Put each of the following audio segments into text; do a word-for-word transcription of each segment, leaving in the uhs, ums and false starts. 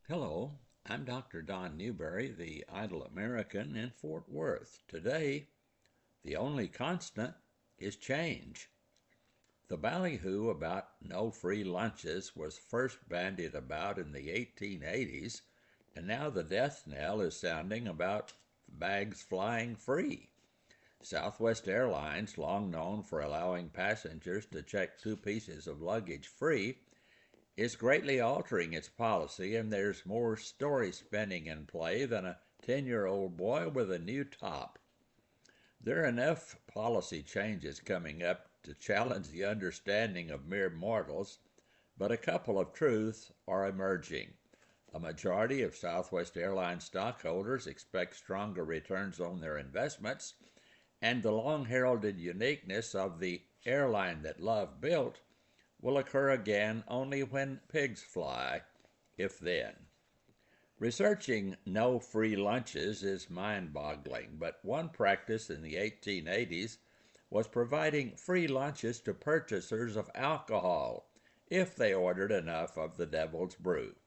Hello, I'm Doctor Don Newberry, the Idle American in Fort Worth. Today, the only constant is change. The ballyhoo about no free lunches was first bandied about in the eighteen eighties, and now the death knell is sounding about bags flying free. Southwest Airlines, long known for allowing passengers to check two pieces of luggage free, is greatly altering its policy, and there's more story spinning in play than a ten year old boy with a new top. There are enough policy changes coming up to challenge the understanding of mere mortals, but a couple of truths are emerging. A majority of Southwest Airlines stockholders expect stronger returns on their investments, and the long heralded uniqueness of the airline that love built will occur again only when pigs fly, if then. Researching no free lunches is mind boggling, but one practice in the eighteen eighties was providing free lunches to purchasers of alcohol if they ordered enough of the devil's brew.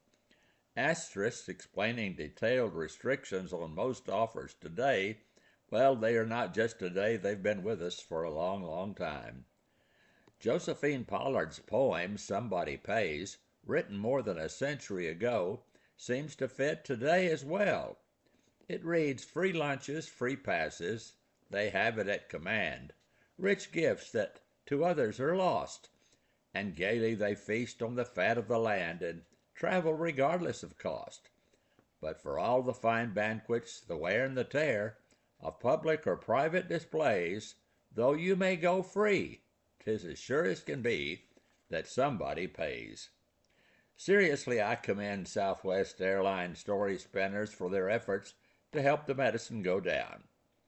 Asterisks explaining detailed restrictions on most offers today, well, they are not just today, they've been with us for a long, long time. Josephine Pollard's poem, Somebody Pays, written more than a century ago, seems to fit today as well. It reads, free lunches, free passes, they have it at command, rich gifts that to others are lost, and gaily they feast on the fat of the land and travel regardless of cost. But for all the fine banquets, the wear and the tear, of public or private displays, though you may go free, 'tis as sure as can be that somebody pays. Seriously, I commend Southwest Airlines story spinners for their efforts to help the medicine go down.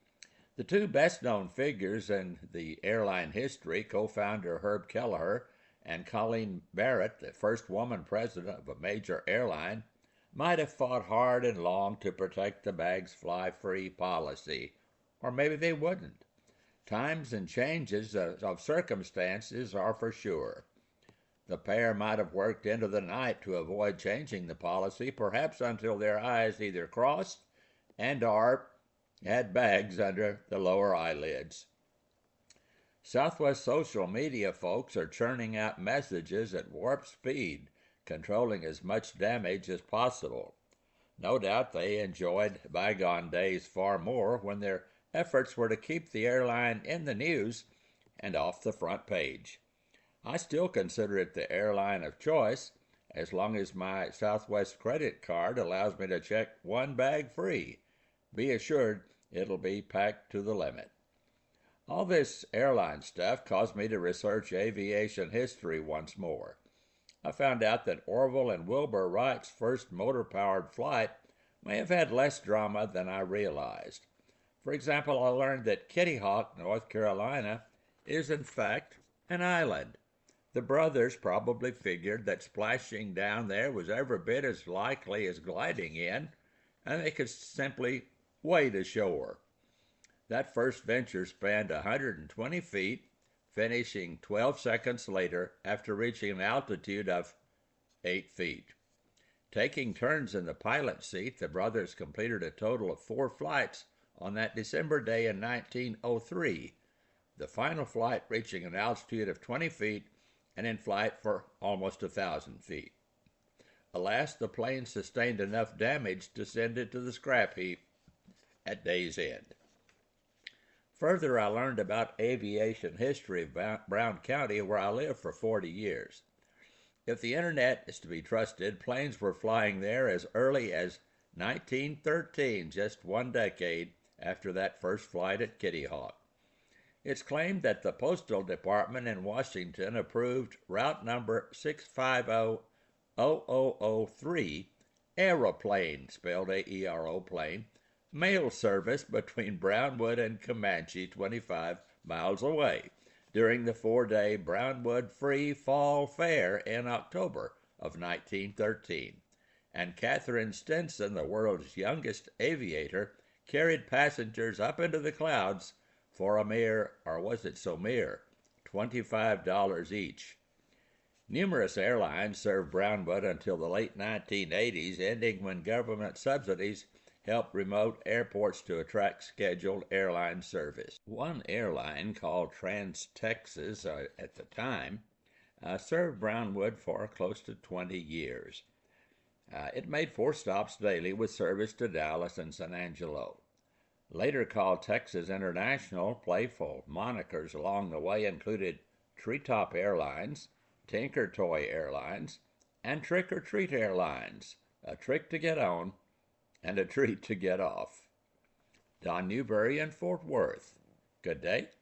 The two best-known figures in the airline history, co-founder Herb Kelleher and Colleen Barrett, the first woman president of a major airline, might have fought hard and long to protect the bags fly free policy, or maybe they wouldn't. Times and changes of circumstances are for sure. The pair might have worked into the night to avoid changing the policy, perhaps until their eyes either crossed and or had bags under the lower eyelids. Southwest social media folks are churning out messages at warp speed, controlling as much damage as possible. No doubt they enjoyed bygone days far more when their efforts were to keep the airline in the news and off the front page. I still consider it the airline of choice as long as my Southwest credit card allows me to check one bag free. Be assured it'll be packed to the limit. All this airline stuff caused me to research aviation history once more. I found out that Orville and Wilbur Wright's first motor-powered flight may have had less drama than I realized. For example, I learned that Kitty Hawk, North Carolina, is in fact an island. The brothers probably figured that splashing down there was every bit as likely as gliding in, and they could simply wade ashore. That first venture spanned one hundred twenty feet, finishing twelve seconds later after reaching an altitude of eight feet. Taking turns in the pilot seat, the brothers completed a total of four flights on that December day in nineteen oh three, the final flight reaching an altitude of twenty feet and in flight for almost a thousand feet. Alas, the plane sustained enough damage to send it to the scrap heap at day's end. Further, I learned about aviation history of Brown County, where I lived for forty years. If the internet is to be trusted, planes were flying there as early as nineteen thirteen, just one decade after that first flight at Kitty Hawk. It's claimed that the Postal Department in Washington approved route number six five zero zero zero zero three, Aeroplane, spelled A E R O plane, mail service between Brownwood and Comanche, twenty-five miles away, during the four-day Brownwood Free Fall Fair in October of nineteen thirteen. And Catherine Stinson, the world's youngest aviator, carried passengers up into the clouds for a mere, or was it so mere, twenty-five dollars each. Numerous airlines served Brownwood until the late nineteen eighties, ending when government subsidies helped remote airports to attract scheduled airline service. One airline, called Trans-Texas uh, at the time, uh, served Brownwood for close to twenty years. Uh, it made four stops daily with service to Dallas and San Angelo. Later called Texas International, playful monikers along the way included Treetop Airlines, Tinker Toy Airlines, and Trick or Treat Airlines, a trick to get on and a treat to get off. Don Newberry in Fort Worth. Good day.